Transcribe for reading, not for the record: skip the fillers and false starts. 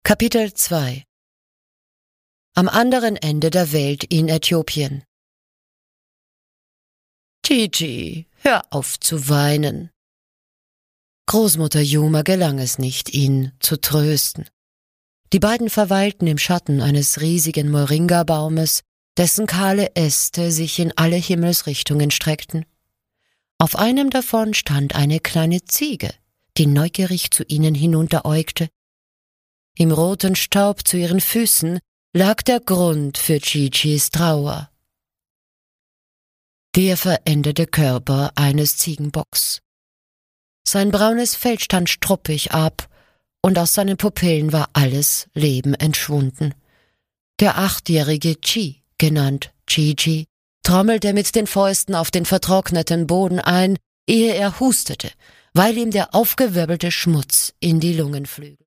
Kapitel 2 Am anderen Ende der Welt in Äthiopien. Gigi, hör auf zu weinen. Großmutter Juma gelang es nicht, ihn zu trösten. Die beiden verweilten im Schatten eines riesigen Moringa-Baumes, dessen kahle Äste sich in alle Himmelsrichtungen streckten. Auf einem davon stand eine kleine Ziege, die neugierig zu ihnen hinunteräugte. Im roten Staub zu ihren Füßen lag der Grund für Gigis Trauer. Der verendete Körper eines Ziegenbocks. Sein braunes Fell stand struppig ab, und aus seinen Pupillen war alles Leben entschwunden. Der 8-jährige Chi, genannt Gigi, trommelte mit den Fäusten auf den vertrockneten Boden ein, ehe er hustete, weil ihm der aufgewirbelte Schmutz in die Lungen flüge.